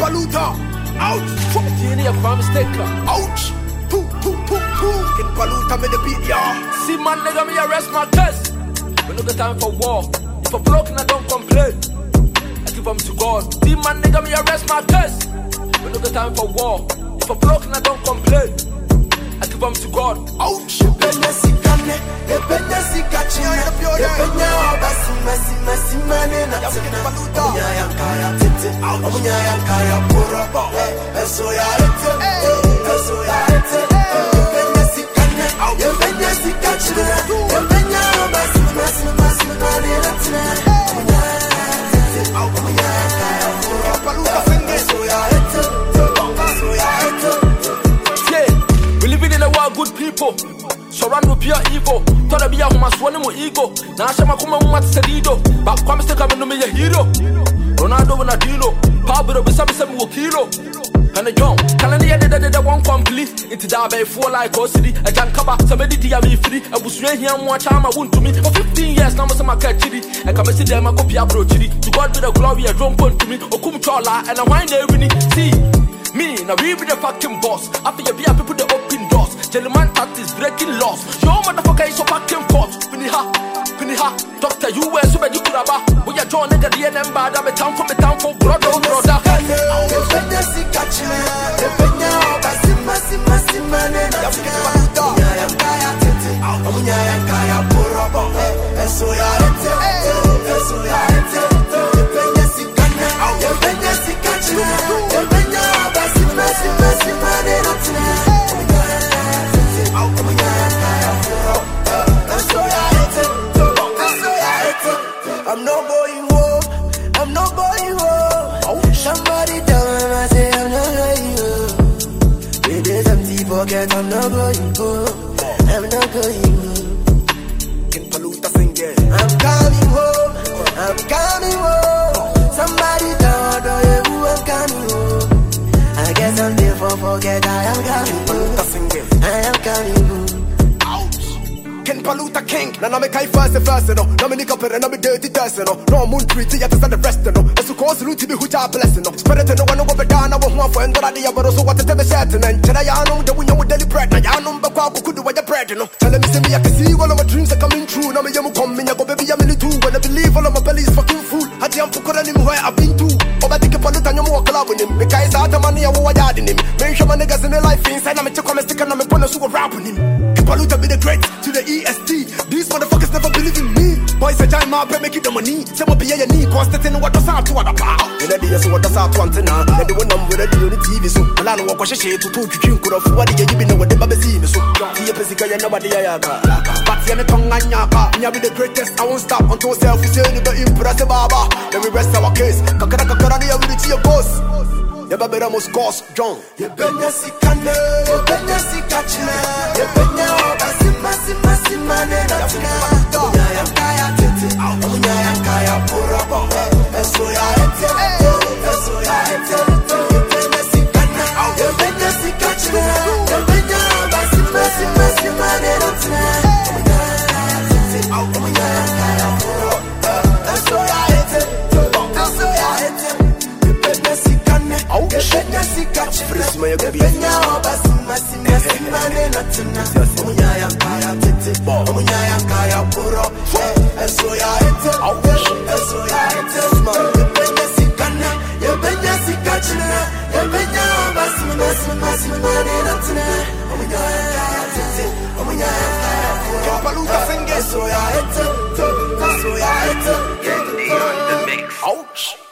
Paluta. Ouch. Tieni a crime mistake. Ouch. Poo, poo, poo, poo. Ken Paluta me the beat, y'all. See man, nigga, me arrest my case. We no got time for war. If I'm broken, I don't complain. I give them to God. See man, nigga, me arrest my case. We no got time for war. If I'm broken, I don't complain. I give them to God. Ouch. We living in a world good people. Surround with pure evil. Thought I'd be a woman swallowing with ego. Now I'm Shama Kuma Sedido. But come stick up in me a hero. Ronaldo and Adilo. Pablo be some kilo. And a young Calendar did one complete. Into that bay for like city. A junk cover, somebody dear me free. I was here and watch time I won't to me. For 15 years now, I'm a cat chili. I come and see them, I copy a bro chili. To God be the glory, a drum point to me. Or come chola and I wind every see. Me, now we be the fucking boss. After you be a people the open doors. Gentleman that is breaking laws. Your motherfucker is so fucking forth. Piniha, doctor, you wear so bad you could have. We are John nigga, the NM bad. I'm a town from brother. I'm not going home. I'm not going home. Somebody tell me I say I'm not going home. It is empty pocket. I'm not going home. I'm not going home. Ken Paluta sing it. I'm coming home. I'm coming home. Somebody tell me I'm coming home. I guess I'm there for forget. I am coming Paluta home. sing it. I am coming home. Ken Paluta king. Now me kai first, no. Now me nick up and I'm dirty person, no. No moon treaty at the rest, no. As to cause root to be which are blessing, no. Spirit no one over down. I want for and I but also what the tell certain. And I know the winner with daily bread. I know Baku could do what your bread, no. Tell me, see me, I can see all of my dreams are coming true. Now me, you come in, I go baby, I'm in too. When I believe all of my belly is fucking full. I jump for him where I've been to. Oh, I think a Paluta, you more club with him. Because out of money, I was in him. Mention my niggas in the life inside. I'm a chocolate stick and I'm a bonus who rap with him. Paluta be the great to the EST. These motherfuckers never believe in me. Boys say I'm out, make it the money. Say what be a knee, constantly what does out to other power. In the day, so what does out to antenna. And the one with a deal on the TV. So, I don't know what she to put you could have what you been with the baby. So, the Pesica, nobody. But you're the tongue and yaka. You be the greatest. I won't stop until self is saying the impressive baba. Then we rest our case. Kakara with the your boss. You better almost cost John. You better see Kane, you better see Kachina, you better Basimane, Kaya Tete, Kaya Purabo, Esoya Ete, you better see Kane, you better see Kachina, you better Basimane, Kaya Purabo, Esoya Ete, you better see Kane. Ouch.